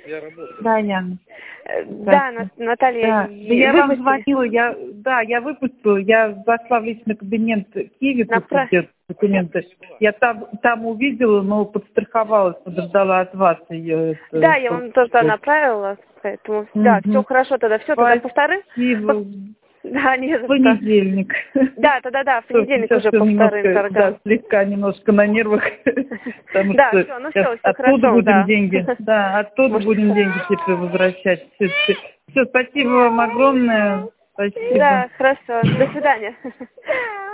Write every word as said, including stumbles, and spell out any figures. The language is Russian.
Да, Яна. Да, На- Наталья. Да. Да, я выпустили. вам звонила, я, да, я выпустила, я зашла в личный кабинет Киви, Направ- тут документы. Я там, там увидела, но подстраховалась, подождала от вас ее. Да, я вам тоже да, направила, поэтому да, Мгм. все хорошо тогда, все тогда повторы. Спасибо. Да, не за что. Понедельник. Да, тогда да, в понедельник Сейчас уже всё повторим немножко, торгам. да, слегка немножко на нервах, потому Да, что все, ну сейчас все, все оттуда хорошо, будем да. деньги, да, оттуда Может, будем деньги теперь возвращать. Все, спасибо вам огромное, спасибо. да, хорошо. До свидания.